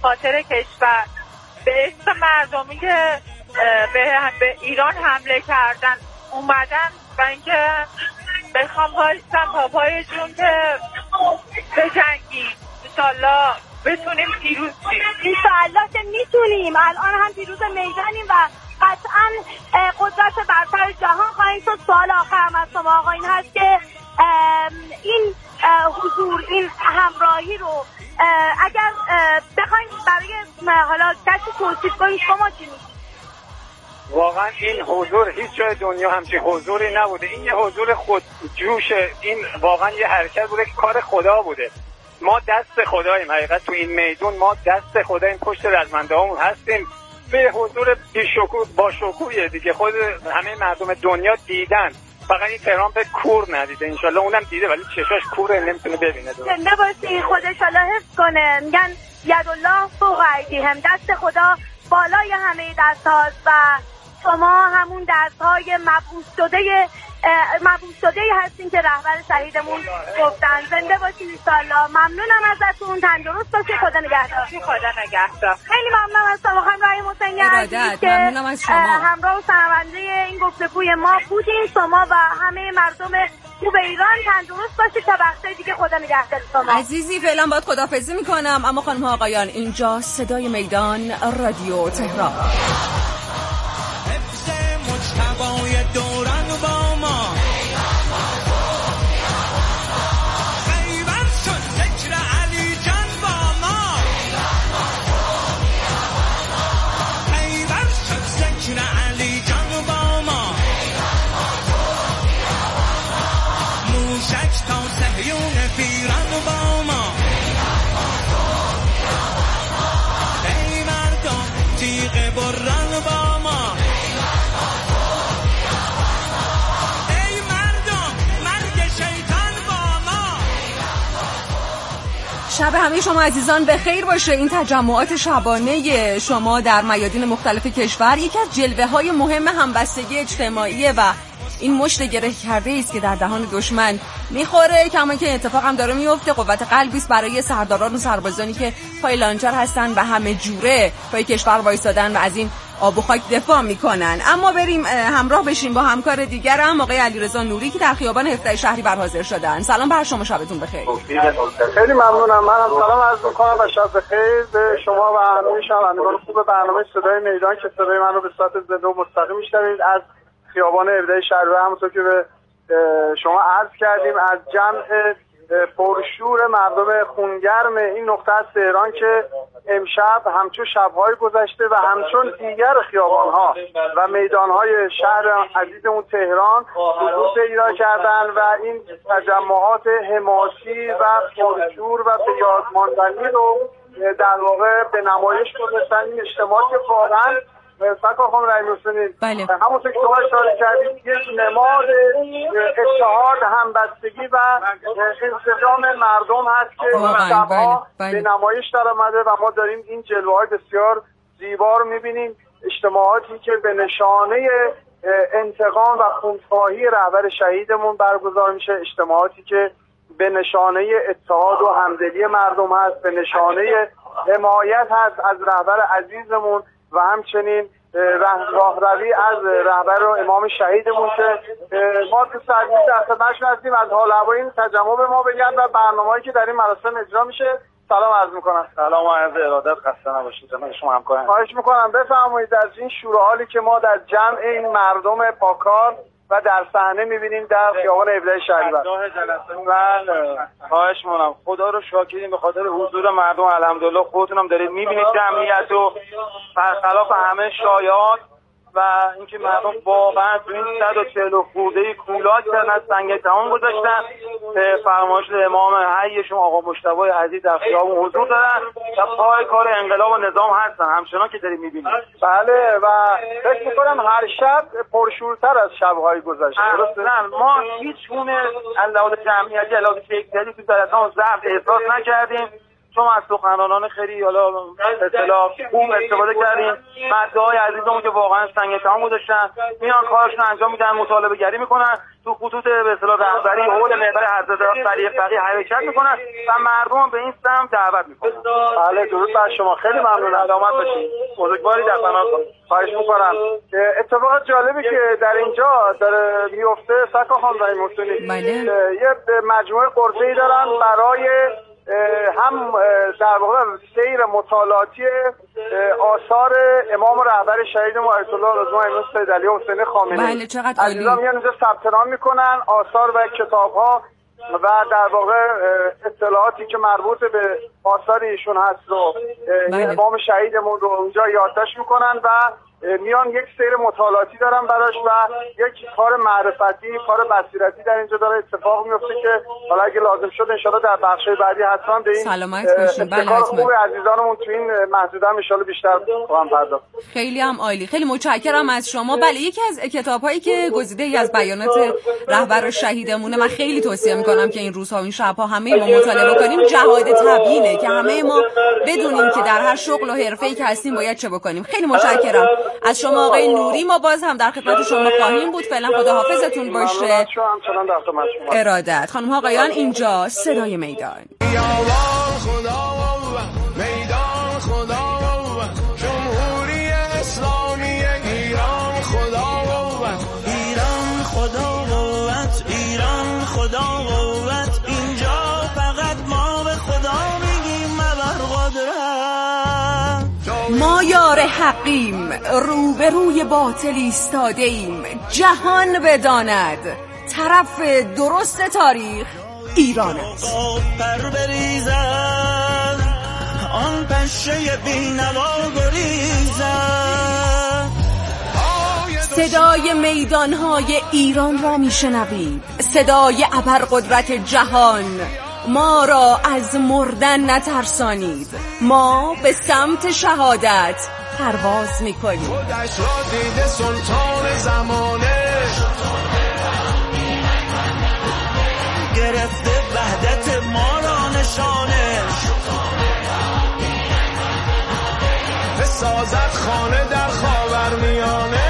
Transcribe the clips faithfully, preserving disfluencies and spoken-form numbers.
خاطر کشور به عشق مردمی که به, به ایران حمله کردن اومدن و اینکه بخوام وایستم تا پای جون که بجنگیم انشالله بتونیم پیروز شیم. انشالله که میتونیم، الان هم پیروز میدانیم و قطعا قدرت برتر جهان خواهیم شد. سوال آخرم از شما آقا این هست که این حضور، این همراهی رو اگر بخوایم برای حالا کسی توصیف کنیم شما چی میگید؟ واقعا این حضور هیچ جای دنیا همچین حضوری نبوده. این یه حضور خودجوشه، این واقعا یه حرکت بوده که کار خدا بوده. ما دست خداییم، حقیقت تو این میدون ما دست خداییم، پشت رزمنده همون هستیم. به حضور بیشکوه با شکوهیه دیگه، خود همه مردم دنیا دیدن، فقط این ترامپ کور ندیده. انشالله اونم دیده ولی چشاش کوره، نمیتونه ببینه. زنده باشی، خودش الله حفظ کنه. میگن یدالله فوق ایدیهم، دست خدا بالای همه دست هاست و شما همون دست های مبعوث شده مبعوث شده هستین که رهبر شهیدمون گفتن. زنده باشین انشالله. ممنونم ازتون، تندرست باشید، خدا نگهدار. خدا نگهدار. خیلی ممنونم از شما خانم رحیم حسینی عزیز که ممنونم از شما. همراه و شنونده این گفتگوی ما بودین. شما و همه مردم خوب ایران تندرست باشید تا وقت دیگه. خدا نگهدار شما عزیزی. فعلا باید خداحافظی میکنم. اما خانم ها آقایان، اینجا صدای میدان رادیو تهران. حفظ مجتبی دوران با ما خیبر شد، ذکر علی جان با ما خیبر شد، ذکر علی جان با ما موشک تا صهیون پیران با ما ای مردم تیغ بران با ما ای مردم مرگ شیطان با ما. شب همه شما عزیزان به خیر باشه. این تجمعات شبانه شما در میادین مختلف کشور یکی از جلوه های مهم همبستگی اجتماعی و این مشت گره کرده است که در دهان دشمن میخوره. کما که اتفاق هم داره میفته. قوت قلبی است برای سرداران و سربازانی که پای لانچر هستن و همه جوره پای کشور وایسادن و از این آب و خاک دفاع میکنن. اما بریم همراه بشیم با همکار دیگرم آقای علیرضا نوری که در خیابان هفده شهریور حاضر شدن. سلام بر شما، شبتون بخیر. خیلی ممنونم. منم سلام عرض میکنم و شب بخیر به شما و همه شنوندگان خوب برنامه صدای میدان که صدای من رو به صورت زنده و مستقیم میشنوید از خیابان هفده شهریور. همونطور که به شما عرض کردیم از جمع پرشور مردم خونگرم این نقطه از تهران که امشب همچون شب‌های گذشته و همچون دیگر خیابان‌ها و میدان‌های شهر عزیزمون تهران حضور پیدا کردن و این تجمعات حماسی و پرشور و به یاد ماندنی رو در واقع به نمایش گذاشتن. این اجتماعات که واقعاً سرکار خانم رحیم حسینی بله. همونطور که شما اشاره کردید یک نماد اتحاد، همبستگی و انسجام مردم هست که شبها به نمایش در آمده و ما داریم این جلوه‌های بسیار زیبا رو می‌بینیم. اجتماعاتی که به نشانه انتقام و خونخواهی رهبر شهیدمون برگزار میشه، اجتماعاتی که به نشانه اتحاد و همدلی مردم هست، به نشانه حمایت هست از رهبر عزیزمون و همچنین راهروی از رهبر و امام شهیدمون که ما تو ساعت در خدمتشون هستیم. از حال هوای این تجمع به ما بگن و برنامه‌ای که در این مراسم اجرا میشه. سلام عرض میکنم. سلام و عرض ارادت، خسته نباشید. شما همکارم. خواهش میکنم بفرمایید از این شور و حالی که ما در جمع این مردم پاکار و در صحنه میبینیم در خیابان هفده شهریور. بله خواهش میکنم. خدا رو شاکریم به خاطر حضور مردم. الحمدلله خودتون هم دارید میبینید جمعیت و برخلاف همه شایعات و اینکه مردم واقعا تو این صد و چهل خورده کولاک کردن، از سنگ تمام گذاشتن. فرمایش امام حیشون آقا مجتبی عزیز در خیابون حضور دارن و پای کار انقلاب و نظام هستن همچنان که دارید میبینید. بله و فکر میکنم هر شب پرشورتر از شب‌های گذشته. اصلا ما هیچ گونه علاوه جمعیتی علاوه شکلی تو درستان ضعف احساس نکردیم. چون از سخنرانان خیلی حالا اصطلاح خوب استفاده کردیم. مردهای عزیزمون که واقعا سنگ تمام گذاشتن میان کارشون انجام میدن، مطالبه گری میکنن، تو خطوط به اصطلاح رهبری حول محور حضرت علی فقیه حرکت میکنن و مردم به این سمت دعوت میکنن. بله درود بر شما، خیلی ممنون، علامت باشید، بزرگواری در قنات خواهش میکنم. اتفاق جالبی که در اینجا داره میفته سکا خان و مسئولی یه مجموعه قرصه‌ای دارن برای هم در واقع سیر مطالعاتی آثار امام رهبر شهید ما آیت الله رضوان امروز سید علی حسین خامنه‌ای. بله چقدر عالی. عزیزان میان اینجا ثبت نام میکنن آثار و کتاب‌ها و در واقع اطلاعاتی که مربوط به آثار ایشون هست رو بله. امام شهیدمون رو اونجا یادداشت میکنن و میان یک سیر مطالعاتی دارن براش و یک کار معرفتی، کار بصیرتی در اینجا داره اتفاق میفته که حالا اگه لازم شد ان شاءالله در بخش‌های بعدی حتما به این سلامت باشین. بله حتما خوب عزیزانمون تو این محدوده ان شاءالله بیشتر خواهم پرداخت. خیلی هم عالی، خیلی متشکرم از شما. بله یکی از کتاب‌هایی که گزیده‌ای از بیانات رهبر شهیدمونه من خیلی توصیه می‌کنم که این روزها و این شب‌ها همه ما مطالعه کنیم، جهاد تبیینه که همه ما بدونیم که در هر شغل و حرفه‌ای که هستیم باید چه بکنیم. خیلی متشکرم از شما آقای نوری، ما باز هم در خدمت شما خواهیم بود. فعلا خداحافظتون باشه. ارادت. خانم ها آقایان اینجا صدای میدان. میدان خدا جمهوری اسلامی ایران خدا ایران خدا قوت ایران خدا قوت اینجا فقط ما به خدا میگیم مبر قدرت. ما یار حقیم، روبروی باطل ایستاده ایم، جهان بداند طرف درست تاریخ ایران است. پر بریزد آن پشه بی‌نوا گریزد. صدای میدانهای ایران را میشنوید، صدای ابرقدرت جهان. ما را از مردن نترسانید، ما به سمت شهادت پرواز میکنیم. خودش را دیده سلطان زمانه، گرفته وحدت ما را نشانش، بسازد خانه در خاورمیانه.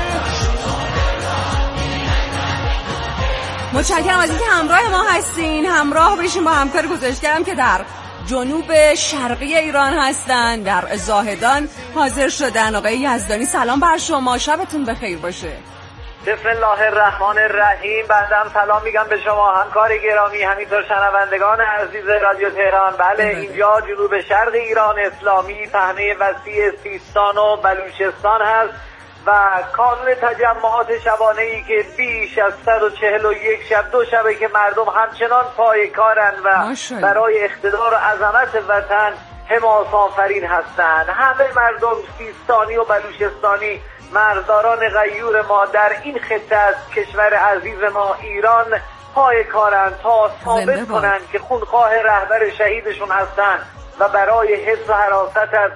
متشکرم از اینکه همراه ما هستین. همراه بشین با همکار گزارشگرم که در جنوب شرقی ایران هستن، در زاهدان حاضر شدن. آقای یزدانی سلام بر شما، شبتون بخیر باشه. بسم الله الرحمن الرحیم. بندم سلام میگم به شما همکار گرامی، همینطور شنوندگان عزیز رادیو تهران. بله اینجا جنوب شرق ایران اسلامی، پهنه وسیع سیستان و بلوچستان هست و کانون تجمعات شبانه‌ای که بیش از صد و چهل و یک شب دو شبه که مردم همچنان پای کارن و برای اقتدار و عظمت وطن حماس آفرین هستند. همه مردم سیستانی و بلوچستانی، مرزداران غیور ما در این خطه از کشور عزیز ما ایران پای کارند تا ثابت کنند که خونخواه رهبر شهیدشون هستند و برای حفظ و حراست از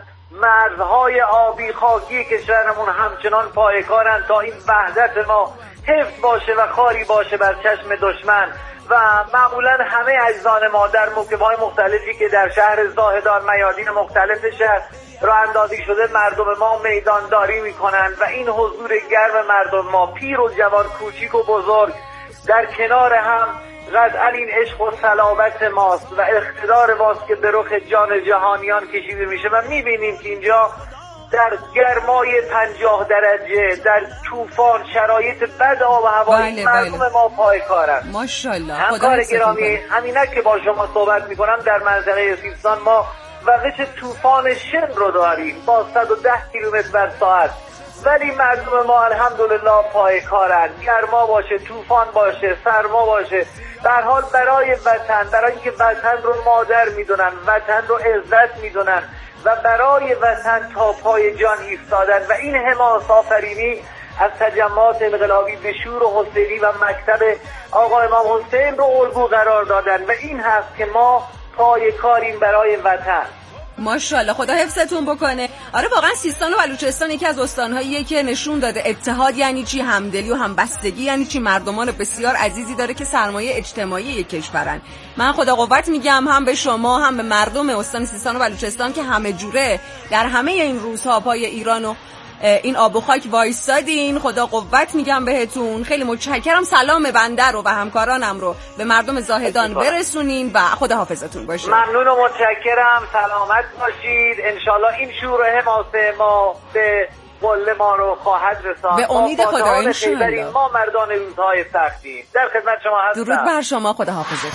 مرزهای آبی خاکی کشورمون همچنان پای کارند تا این وحدت ما حفظ باشه و خاری باشه بر چشم دشمن. و معمولا همه اجزان ما در موکب‌های مختلفی که در شهر زاهدان، میادین مختلف شهر راه اندازی شده، مردم ما میدانداری میکنند و این حضور گرم مردم ما، پیر و جوان، کوچیک و بزرگ، در کنار هم قطعا این عشق و صلابت ماست و اقتدار ماست که به رخ جان جهانیان کشیده میشه و میبینیم که اینجا در گرمای پنجاه درجه، در طوفان، شرایط بد آب و هوایی، بله مردم بله. ما پای کارن. ماشاءالله. همکار گرامی، همینک که با شما صحبت میکنم در منطقه سیستان ما وقت طوفان شن رو داریم با صد و ده کیلومتر بر ساعت، ولی مردم ما الحمدلله پای کارن. گرما باشه، طوفان باشه، سرما باشه، به هر حال برای وطن، برای اینکه وطن رو مادر میدونن، وطن رو عزت میدونن و برای وطن تا پای جان ایستادن و این حماس آفرینی از تجمعات انقلابی به شور و حسینی و مکتب آقا امام حسین رو الگو قرار دادن و این هست که ما پای کاریم برای وطن. ماشاءالله، خدا حفظتون بکنه. آره واقعا سیستان و بلوچستان یکی از استان‌هاییه که نشون داده اتحاد یعنی چی، همدلی و همبستگی یعنی چی، مردمان بسیار عزیزی داره که سرمایه اجتماعی یک کشورن. من خدا قوت میگم هم به شما هم به مردم استان سیستان و بلوچستان که همه جوره در همه این روزها پای ایران و این آب و خاک وایسادین. خدا قوت میگم بهتون. خیلی متشکرم. سلام بنده رو و همکارانم رو به مردم زاهدان برسونین و خدا حافظتون باشه. ممنون و متشکرم. سلامت باشید. انشالله این شور حماس ما به قله ما رو خواهد رساند. به امید خدا انشالله. ما مردان روزهای سختیم. در خدمت شما هستم. درود بر شما. خدا حافظتون.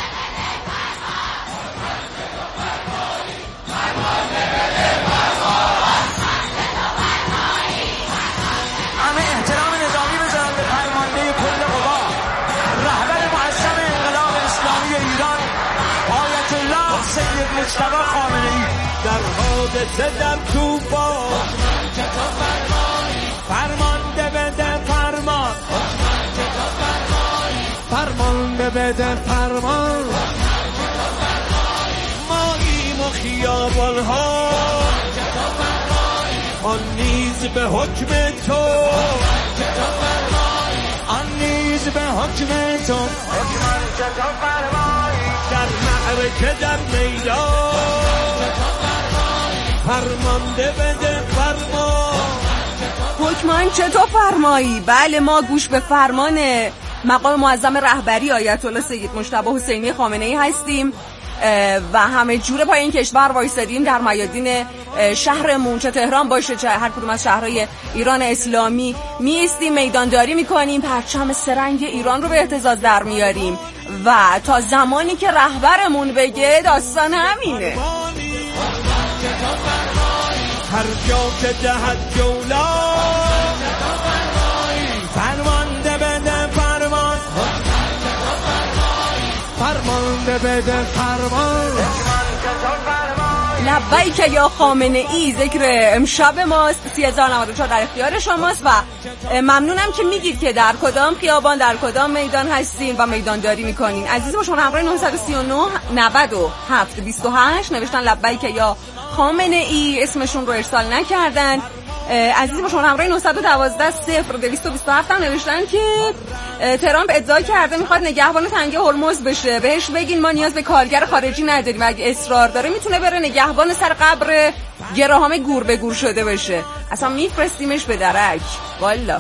مجتبی خامنه‌ای در حادثه در طوفان فرمانده بده فرمان فرمانده بده فرمان ماییم و خیابان‌ها آن نیز به حکم تو آن نیز به حکم تو در معرکه در میدان فرمانده بده فرمان. حکمان چطور فرمایی؟ بله ما گوش به فرمان مقام معظم رهبری آیت الله سید مجتبی حسینی خامنه‌ای هستیم و همه جوره پای این کشور وایسادیم. در میادین شهرمون چه تهران باشه چه هر کدوم از شهرهای ایران اسلامی میستیم، میدانداری میکنیم، پرچم سرنگ ایران رو به اهتزاز در میاریم و تا زمانی که رهبرمون بگه داستان همینه. هر جا که دهد جولا فرمانده بده فرمان فرمانده بده فرمان. لبیک یا خامنه ای ذکر امشب ماست. سی هزار و نود و چهار در اختیار شماست و ممنونم که میگید که در کدام خیابان در کدام میدان هستین و میدانداری میکنین. عزیز با شما همراه نه سه نه نود و هفت بیست و هشت نوشتن لبیک یا خامنه ای، اسمشون رو ارسال نکردن. عزیزی با شما همراه نه یک دو صفر دویست و بیست و هفت هم نوشتن که ترامپ ادعا کرده میخواد نگهبان تنگه هرمز بشه. بهش بگین ما نیاز به کارگر خارجی نداریم، اگه اصرار داره میتونه بره نگهبان سر قبر گراهام گور به گور شده بشه. اصلا میفرستیمش به درک. والا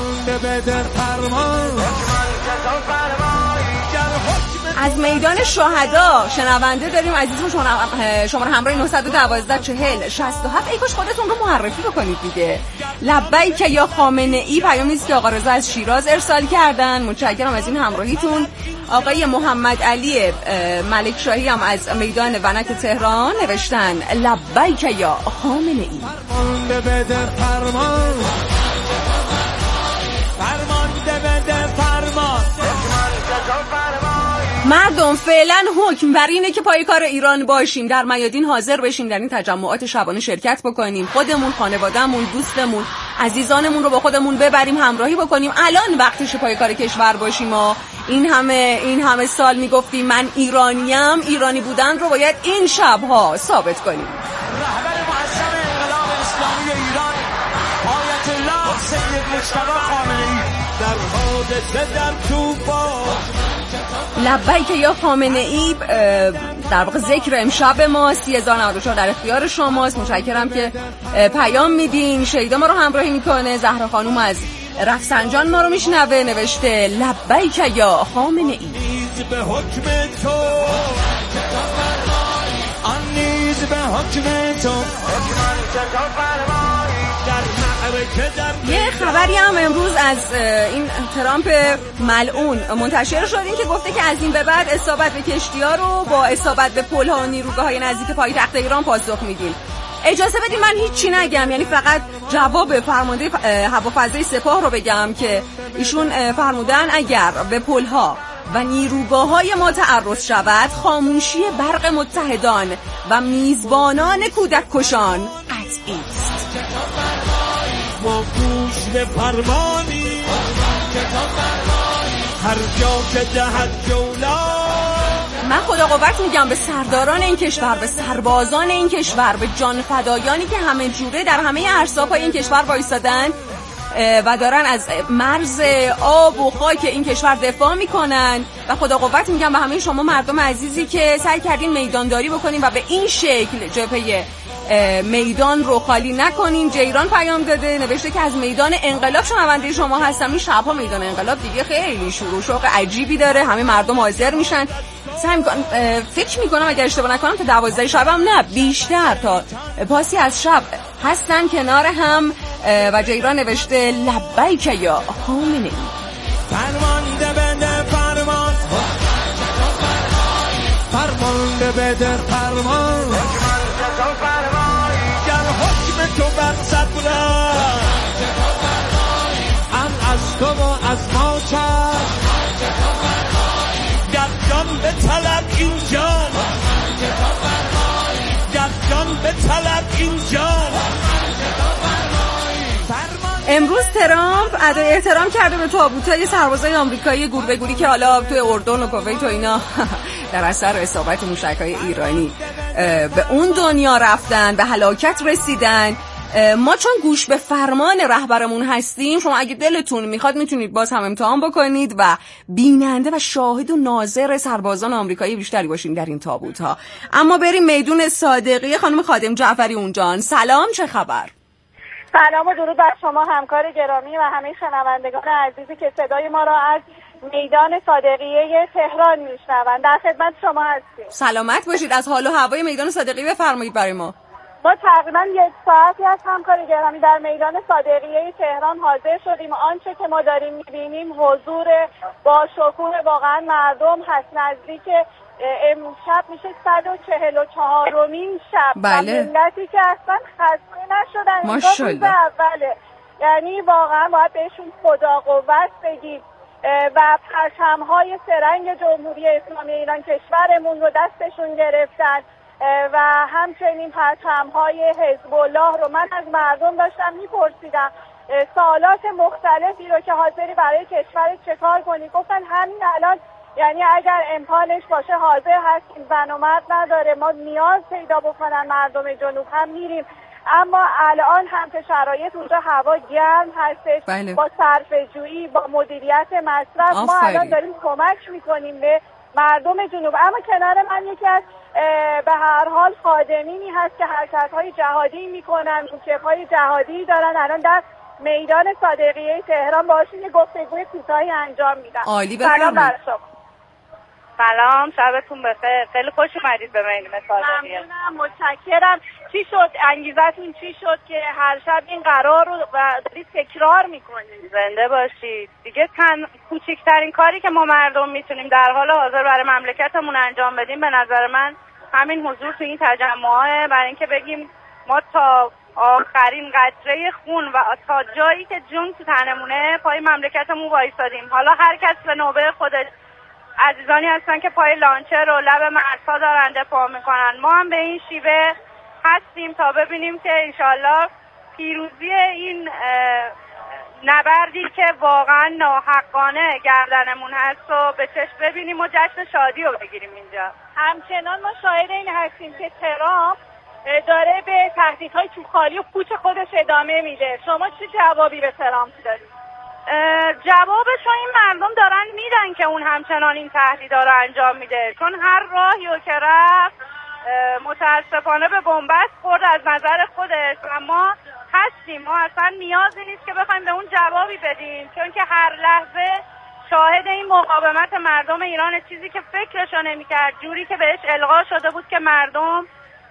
از میدان شهدا شنونده داریم. عزیزم شما شما همراه نه یک دو چهل شصت و هفت. ای کاش خودتون رو معرفی بکنید دیگه. لبیک یا خامنه ای پیامی است که آقا رضا از شیراز ارسال کردن. متشکرم از این همراهیتون. آقای محمد علی ملک شاهی هم از میدان ونک تهران نوشتن لبیک یا خامنه ای. فرمانده بده فرمان فرمانده بده فرمان. مردم فعلا حکم بر اینه که پای کار ایران باشیم، در میادین حاضر بشیم، در این تجمعات شبانه شرکت بکنیم، خودمون، خانوادهمون، دوستمون، عزیزانمون رو با خودمون ببریم، همراهی بکنیم. الان وقتش پای کار کشور باشیم. و این همه این همه سال میگفتیم من ایرانیم، ایرانی بودن رو باید این شبها ثابت کنیم. رهبر معظم انقلاب اسلامی ایران آیت الله سید مجتبی خامنه‌ای در حادثه در طوفان لبیک یا خامنه ای در واقع ذکر امشب ما. سی هزار و نود و چهار در اختیار شماست. متشکرم که پیام میدین. شیدا ما رو همراهی میکنه. زهرا خانوم از رفسنجان ما رو میشنوه. نوشته لبیک یا خامنه ای. نیز به حکم تو آن نیز به حکم تو یه خبری هم امروز از این ترامپ ملعون منتشر شد، این که گفته که از این به بعد اصابت به کشتی‌ها رو با اصابت به پل‌ها و نیروگاه‌های نزدیک پایتخت ایران پاسخ میدیم. اجازه بدید من هیچی نگم، یعنی فقط جواب فرمانده هوافضای سپاه رو بگم که ایشون فرمودن اگر به پل‌ها و نیروگاه‌های ما تعرض شود خاموشی برق متحدان و میزبانان کودک کشان قطعی است. ما گوش به فرمانی هر جا که دهد جولا. من خدا قوت میگم به سرداران این کشور، به سربازان این کشور، به جانفدایانی که همه جوره در همه اعصاب‌های این کشور وایسادن و دارن از مرز آب و خاک این کشور دفاع میکنن. و خدا قوت میگم به همه شما مردم عزیزی که سعی کردین میدانداری بکنین و به این شکل جبهه میدان رو خالی نکنین. جیران پیام داده، نوشته که از میدان انقلاب شنونده شما هستم. این شبها میدان انقلاب دیگه خیلی شروع شوق عجیبی داره، همه مردم حاضر میشن. سعی میکنم، فکر میکنم اگر اشتباه نکنم تا دوازده شب هم نه بیشتر، تا پاسی از شب هستن کنار هم. و جیران نوشته لبیک یا خامنه‌ای. فرمانده بده فرمان، فرمانده بده فرمان، گر حکم تو برصد بلند، ام از تو و از ما چند، گر جان به طلب این جان، گر جان به طلب این جان. امروز ترامپ ادای احترام کرده به تابوتای سربازای آمریکایی گور به گوری که حالا توی اردن و کویت و اینا در اثر اصابت موشک‌های ایرانی به اون دنیا رفتن، به هلاکت رسیدن. ما چون گوش به فرمان رهبرمون هستیم، شما اگه دلتون میخواد میتونید باز هم امتحان بکنید و بیننده و شاهد و ناظر سربازان آمریکایی بیشتری باشین در این تابوت‌ها. اما بریم میدون صادقی. خانم خادم جعفری اونجان، سلام، چه خبر؟ سلام و درود بر شما همکار گرامی و همه شنوندگان عزیزی که صدای ما را از میدان صادقیه تهران میشنوند. در خدمت شما هستیم. سلامت باشید. از حال و هوای میدان صادقیه بفرمایید برای ما. ما تقریبا یک ساعتی از همکار گرامی در میدان صادقیه تهران حاضر شدیم. آنچه که ما داریم میبینیم حضور با شکوه واقعا مردم هست. نزدیک امشب میشه صد و چهل و چهارمین شب. بله. ملتی که اصلا خسته نشدن. ماشاءالله. اوله. یعنی واقعا باید بهشون خدا قوت بگیم و پرچم‌های سه‌رنگ جمهوری اسلامی ایران کشورمون رو دستشون گرفتن و همچنین پرچم‌های حزب الله رو. من از مردم داشتم میپرسیدم سوالات مختلفی رو که حاضری برای کشور چه کار کنی، گفتن همین الان، یعنی اگر امکانش باشه حاضر هستیم، زن و مرد نداره، ما نیاز پیدا بکنن مردم جنوب هم میریم. اما الان هم که شرایط اونجا هوا گرم هستش، بله. با صرفه‌جویی، با مدیریت مصرف ما الان داریم کمک میکنیم به مردم جنوب. اما کنار من یکی از به هر حال خادمینی هست که حرکت‌های جهادی میکنن، موکب‌های جهادی دارن، الان در میدان صادقیه تهران باشین یه گفتگوی کوتاهی انجام میدن. عالی، سلام بر شما. سلام، شبتون بخیر. خیلی خوش اومدید به میدان صادقیه. ممنونم، متشکرم. چی شد؟ انگیزتون چی شد که هر شب این قرار رو دارید تکرار میکنید؟ زنده باشید. دیگه تن کوچکترین کاری که ما مردم میتونیم در حال حاضر برای مملکتمون انجام بدیم به نظر من همین حضور تو این تجمعه، برای اینکه بگیم ما تا آخرین قطره خون و تا جایی که جون تو تنمونه پای مملکتمون وایسادیم. حالا هر کس به نوبه خودش. عزیزانی هستن که پای لانچر و لب مرزها دارن دفاع میکنن. ما هم به این شیوه هستیم تا ببینیم که انشالله پیروزی این نبردی که واقعا ناحقانه گردنمون هست و به چشم ببینیم و جشن شادی رو بگیریم اینجا. همچنان ما شاهد این هستیم که ترامپ داره به تهدیدهای توپخالی و پوچ خودش ادامه میده. شما چه جوابی به ترامپ دارید؟ جوابش رو این مردم دارن میدن که اون همچنان این تهدیدا رو انجام میده، چون هر راهی رو که رفت متاسفانه به بنبست خورد از نظر خودش. و ما هستیم، ما اصلا نیازی نیست که بخوایم به اون جوابی بدیم، چون که هر لحظه شاهد این مقاومت مردم ایران، چیزی که فکرشو نمی‌کرد، جوری که بهش القا شده بود که مردم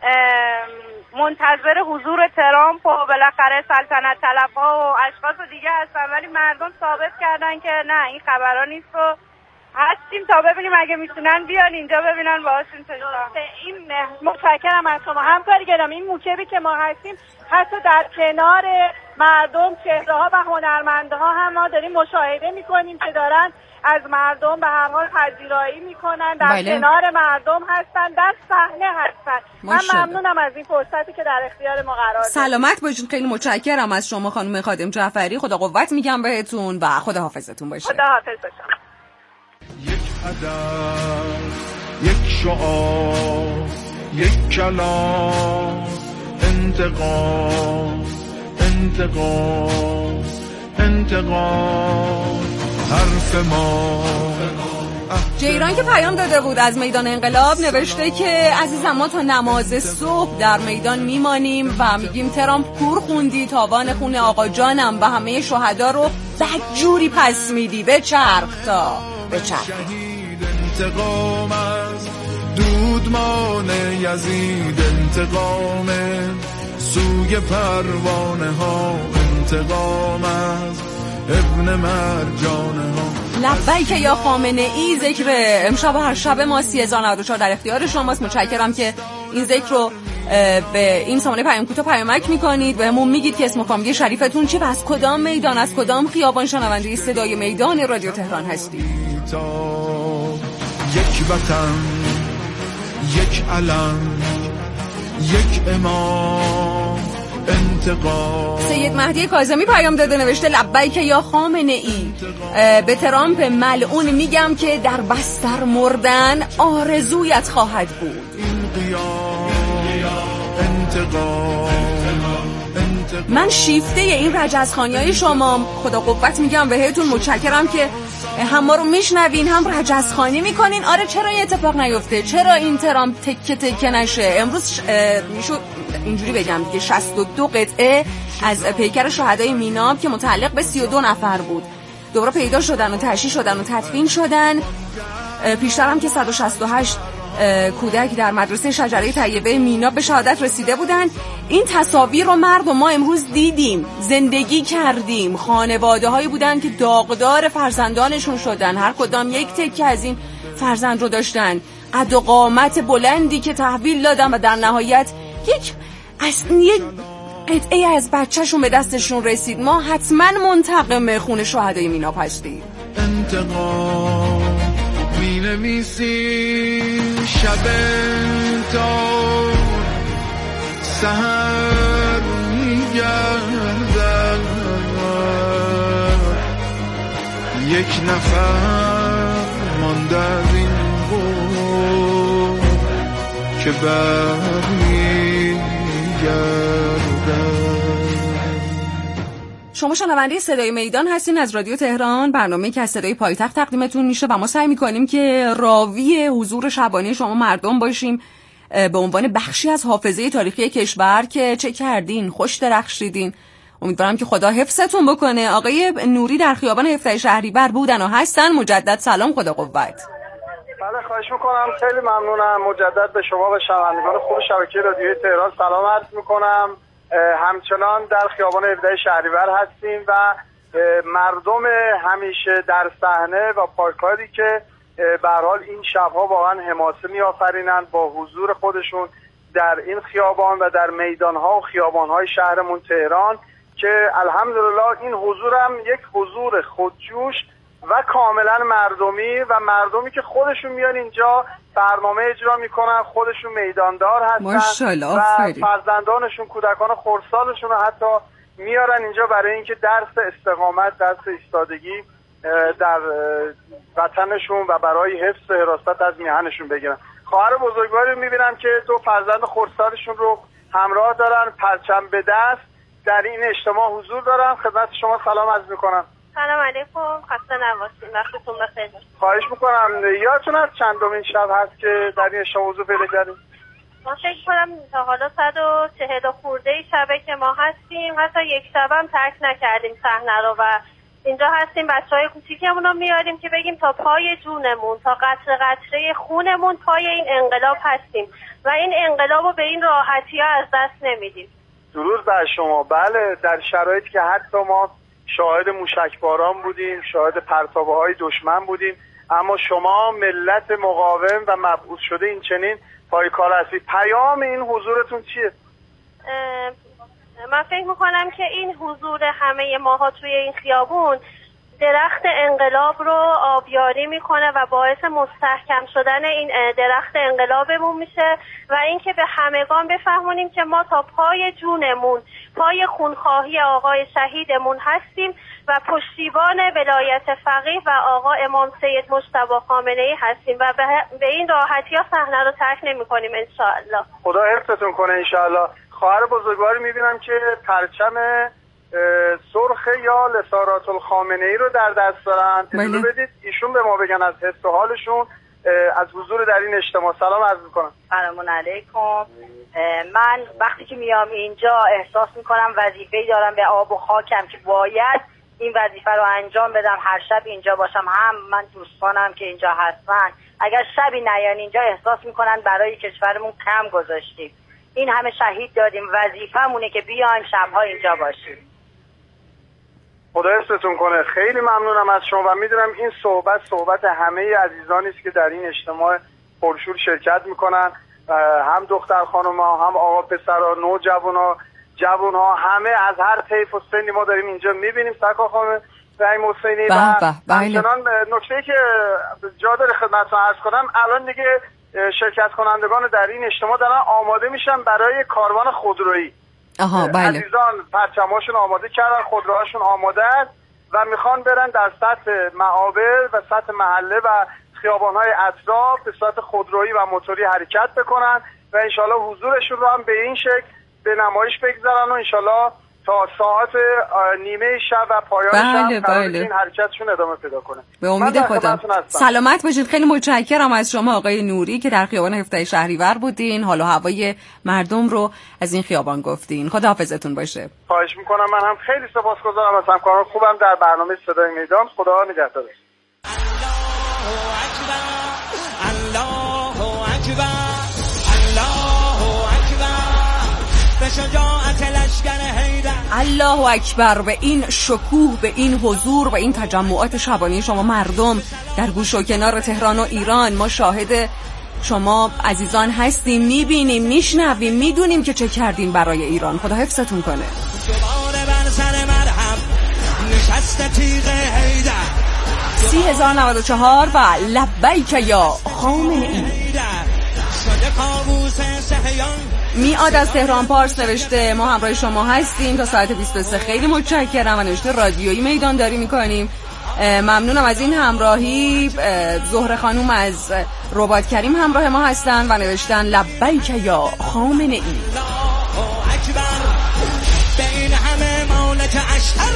منتظر حضور ترامپ و بالاخره سلطنت طلب‌ها و اشخاص دیگه هستن، ولی مردم ثابت کردن که نه، این خبرها نیست و هستیم تا ببینیم اگه میتونن بیان اینجا ببینن باهاشون چشم. این متشکرم از شما همکار گرامی. این موکبی که ما هستیم حتی در کنار مردم، چهره‌ها و هنرمندها هم ما داریم مشاهده میکنیم که دارن از مردم به هر حال پذیرایی میکنن، در بله. کنار مردم هستن، در صحنه هستن. من ممنونم از این فرصتی که در اختیار ما قرار دادید. سلامت باشید. خیلی متشکرم از شما خانم خادم جعفری. خدا قوت میگم بهتون و خدا حافظتون باشه. خدا حافظ باشه. یک هدف یک شعار، یک کلام، انتقام، انتقام، انتقام، حرف ما. جیران که پیام داده بود از میدان انقلاب نوشته که عزیزم ما تا نماز صبح در میدان میمانیم و میگیم ترامپ کور خوندی، تاوان خون آقا جانم و همه شهدا رو بدجوری پس میدی. به چرخ تا به چرخ. انتقام از دودمان یزید، انتقام سوی پروانه ها، انتقام از ابن مرجانه ها. لبیک یا خامنه ای ذکر امشب و هر شب ما سی هزار و نود و چهار در اختیار شماست. متشکرم که این ذکر رو به این سامانه پیام کوتاه پیامک میکنید، بهمون میگید که اسم و فامیل شریفتون چه و از کدام میدان، از کدام خیابان شنونده صدای میدان رادیو تهران هستید. یک وطن، یک علم، یک امام، انتقام. سید مهدی کاظمی پیام داده نوشته لبیک یا خامنه ای، به ترامپ ملعون میگم که در بستر مردن آرزویت خواهد بود. من شیفته این رجزخانیای شما، خدا قوت میگم بهتون. متشکرم که هم ما رو میشنوین هم رجزخانی میکنین. آره چرا این اتفاق نیفته؟ چرا این ترامپ تکه تکه نشه؟ امروز میشد اینجوری بگم دیگه شصت و دو قطعه از پیکر شهدای میناب که متعلق به سی و دو نفر بود دوباره پیدا شدن و تشییع شدن و تدفین شدن. پیشتر هم که صد و شصت و هشت کودک در مدرسه شجره طیبه میناب به شهادت رسیده بودن. این تصاویر رو مردم ما امروز دیدیم، زندگی کردیم. خانواده هایی بودن که داغدار فرزندانشون شدن، هر کدام یک تکه از این فرزند رو داشتن، قد و قامت بلندی که تحویل دادن و در نهایت یک اصلا یک قطعه از بچهشون به دستشون رسید. ما حتما منتقم خون شهدای میناب هستیم. انتقام می نویسیم شب تا سحر می گردد، یک نفر مانده از این قوم که برمی گردد. شما شنونده صدای میدان هستین از رادیو تهران، برنامه‌ای که از صدای پایتخت تقدیمتون میشه و ما سعی میکنیم که راوی حضور شبانه شما مردم باشیم به عنوان بخشی از حافظه تاریخی کشور که چه کردین، خوش درخشیدین. امیدوارم که خدا حفظتون بکنه. آقای نوری در خیابان هفده شهریور بودن و هستن. مجدد سلام، خدا قوت. بله خواهش میکنم، خیلی ممنونم. مجدد به شما و شنوندگان خوب شبکه رادیوی تهران سلام عرض میکنم. همچنان در خیابان هفده شهریور هستیم و مردم همیشه در صحنه و پاکاری که به هر حال این شبها واقعا حماسه میآفرینند با حضور خودشون در این خیابان و در میدانها و خیابانهای شهرمون تهران که الحمدلله این حضورم یک حضور خودجوش و کاملا مردمی و مردمی که خودشون میان اینجا برنامه اجرا میکنن، خودشون میداندار هستن و فرزندانشون، کودکان خردسالشون رو حتی میارن اینجا برای اینکه درس استقامت، درس ایستادگی در وطنشون و برای حفظ حراست از میهنشون بگیرن. خواهر بزرگواری رو میبینم که دو فرزند خردسالشون رو همراه دارن، پرچم به دست در این اجتماع حضور دارن. خدمت شما سلام عرض میکنم. سلام علیکم، خسته نباشید، وقتتون بخیر. خواهش میکنم. یادتون از چندمین شب هست که در این اجتماع حضور پیدا کردیم؟ ما فکر کنم تا حالا صد و چهل و خورده شبه که ما هستیم، حتی یک شبم ترک نکردیم صحنه رو و اینجا هستیم. بچهای کوچیکمون رو میاریم که بگیم تا پای جونمون، تا قطره قطره خونمون پای این انقلاب هستیم و این انقلاب رو به این راحتی ها از دست نمیدیم. درود بر شما. بله، در شرایطی که حتی ما شاهد موشکباران بودیم، شاهد پرتابه های دشمن بودیم، اما شما ملت مقاوم و مبعوث شده این چنین پای کار هستید. پیام این حضورتون چیه؟ من فکر میکنم که این حضور همه ماها توی این خیابون درخت انقلاب رو آبیاری میکنه و باعث مستحکم شدن این درخت انقلابمون میشه و اینکه به همگان بفهمونیم که ما تا پای جونمون پای خونخواهی آقای شهیدمون هستیم و پشتیبان ولایت فقیه و آقا امام سید مجتبی خامنه‌ای هستیم و به این راحتی ها صحنه رو ترک نمی‌کنیم ان شاء الله. خدا حفظتون کنه ان شاء الله. خواهر بزرگواری می‌بینم که پرچم سرخ یا لسارات الخامنه‌ای رو در دست دارن. اجازه بدید ایشون به ما بگن از حس و حالشون از حضور در این اجتماع. سلام عرض می‌کنم. سلام علیکم. من وقتی که میام اینجا احساس می‌کنم وظیفه‌ای دارم به آب و خاکم که باید این وظیفه رو انجام بدم، هر شب اینجا باشم. هم من دوستانم که اینجا هستن اگر شبی نیان اینجا احساس میکنن برای کشورمون کم گذاشتیم. این همه شهید دادیم، وظیفه‌مونه که بیایم شبها اینجا باشیم. خدا حفظتون کنه. خیلی ممنونم از شما و میدونم این صحبت صحبت همه عزیزانی است که در این اجتماع پرشور شرکت میکنن، هم دختر خانم‌ها، هم آقا پسرها، نوجوانا، جوان ها، همه از هر طیف و سنی ما داریم اینجا میبینیم. سرکار خانم رحیم حسینی و همچنان نکته‌ای که جا داره خدمتتون عرض کنم، الان دیگه شرکت کنندگان در این اجتماع دارن آماده میشن برای کاروان خودرویی. آها بله. عزیزان پرچماشون آماده کردن، خودروهاشون آماده است و میخوان برن در سطح معابر و سطح محله و خیابان‌های اطراف به صورت خودرویی و موتوری حرکت بکنن و انشالله حضورشون رو هم به این شکل به نمایش بگذارن و انشالله تا ساعت نیمه شب و پایان بله شب بله. این حرکتشون ادامه پیدا کنه. به امید خدا. سلامت باشید. خیلی متشکرم از شما آقای نوری که در خیابان هفده شهریور بودین، حال و هوای مردم رو از این خیابان گفتین. خدا حافظتون باشه. خواهش میکنم. من هم خیلی سپاسگزارم از همکاران خوبم در برنامه صدای میدان. خدا نگهدارش. الله اکبر الله اکبر به شجاعت لشکر حیدر. الله اکبر. به این شکوه، به این حضور و این تجمعات شبانه شما مردم در گوش و کنار تهران و ایران ما شاهد شما عزیزان هستیم، میبینیم، میشنویم، میدونیم که چه کردین برای ایران. خدا حفظتون کنه. دوباره بر سر مرهم نشست تیغ حیدر سی هزار نود و چهار و لبیک یا خامنه‌ای. میاد از تهران پارس نوشته ما همراه شما هستیم تا ساعت بیست و سه. خیلی متشکرم. و نوشته رادیویی میدانداری میکنیم. ممنونم از این همراهی. زهره خانوم از رباط کریم همراه ما هستن و نوشتن لبیک یا خامنه‌ای. به این همه مالک اشتر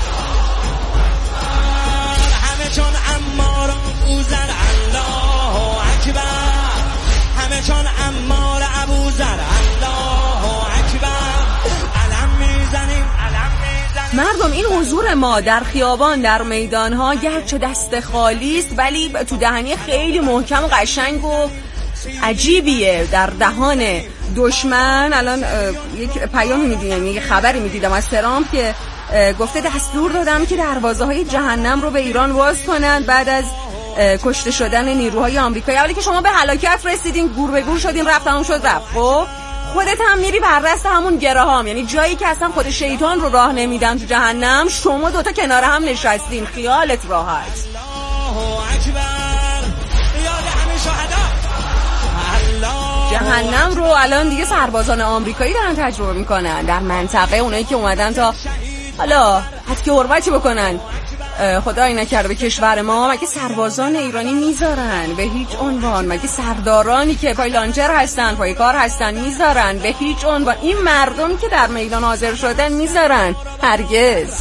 همه چون عمار ابوذر. الله اکبر همه چون عمار ابوذر. الله اکبر علم میزنیم علم میزنیم. مردم این حضور ما در خیابان در میدان ها گرچه دست خالی است ولی تو دهنی خیلی محکم و قشنگ و عجیبیه در دهان دشمن. الان یک پیامی میدیدم، یک خبری میدیدم از ترامپ که گفته دستور دادم که دروازه های جهنم رو به ایران باز کنند بعد از کشته شدن نیروهای آمریکایی. اولی که شما به هلاکت رسیدین، گور به گور شدین، رفت تموم شد رفت. خب خودت هم میری بر دست همون گراهام، یعنی جایی که اصلا خود شیطان رو راه نمیدن تو جهنم، شما دوتا کنار هم نشستین، خیالت راحت. جهنم رو الان دیگه سربازان آمریکایی دارن تجربه میکنن در منطقه. اونایی که اومدن تا حالا حتی که حرمتی بکنن خدایی نکرده به کشور ما، مگه سربازان ایرانی میذارن؟ به هیچ عنوان. مگه سردارانی که پای لانچر هستن، پای کار هستن میذارن؟ به هیچ عنوان. این مردمی که در میدان حاضر شدن میذارن؟ هرگز.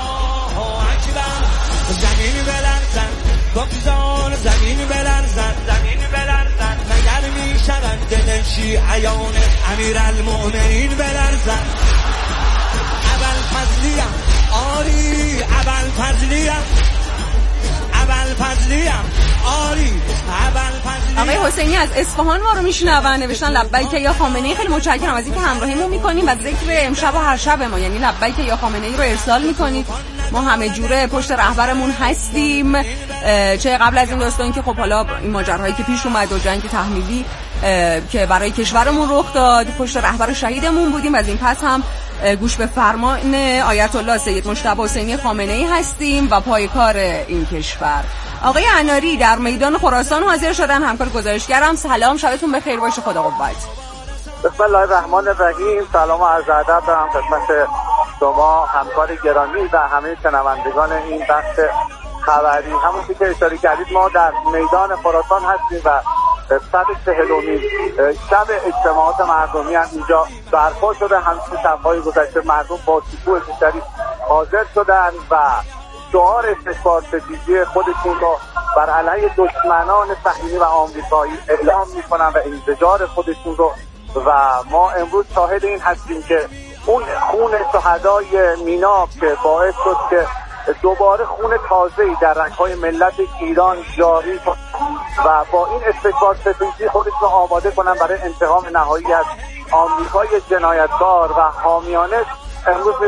زمین بلرزن بگذار زمین بلرزن زمین بلرزن مگر میشوند دل شیعیان امیرالمؤمنین بلرزن. اول فضلیم آری اول فضلیم اول فضلیم آری اول فضلیم. آقای حسینی از اصفهان ما رو میشنون، نوشتن لبیک یا خامنه‌ای. خیلی متشکرم از اینکه همراهیمون میکنیم و ذکر امشب و هر شب ما یعنی لبیک یا خامنه‌ای رو ارسال میکنید. ما همه جوره پشت رهبرمون هستیم، چه قبل از این داستان که خب حالا این ماجراهایی که پیش اومد و جنگ تحمیلی که برای کشورمون رخ داد، پشت رهبر شهیدمون بودیم و از این پس هم گوش به فرمان آیت الله سید مجتبی حسینی خامنه‌ای هستیم و پایکار این کشور. آقای اناری در میدان خراسان حاضر شدن، همکار گزارشگرم. سلام، شبتون بخیر باشه، خدا قوت. بسم الله الرحمن الرحیم. سلام و عرض ادب دارم خدمت شما همکار گرامی و همه شنوندگان این بخش خبری. همونطور که اشاره کردید ما در میدان خراسان هستیم و صد و چهلمین شب اجتماعات مردمی هم اینجا برپا شده. همچنین شب‌های گذشته مردم با شکوه بیشتری حاضر شدن و شعار استکبار ستیزی خودشون رو بر علیه دشمنان صهیونی و آمریکایی اعلام میکنن و انزجار خودشون رو، و ما امروز شاهد این هستیم که اون خون شهدای مینا که باعث شد که دوباره خون تازه‌ای در رگ‌های ملت ایران جاری شد و با این استکبار ستیزی خودشون رو آماده کنن برای انتقام نهایی از آمریکای جنایتکار و حامیانه. امروز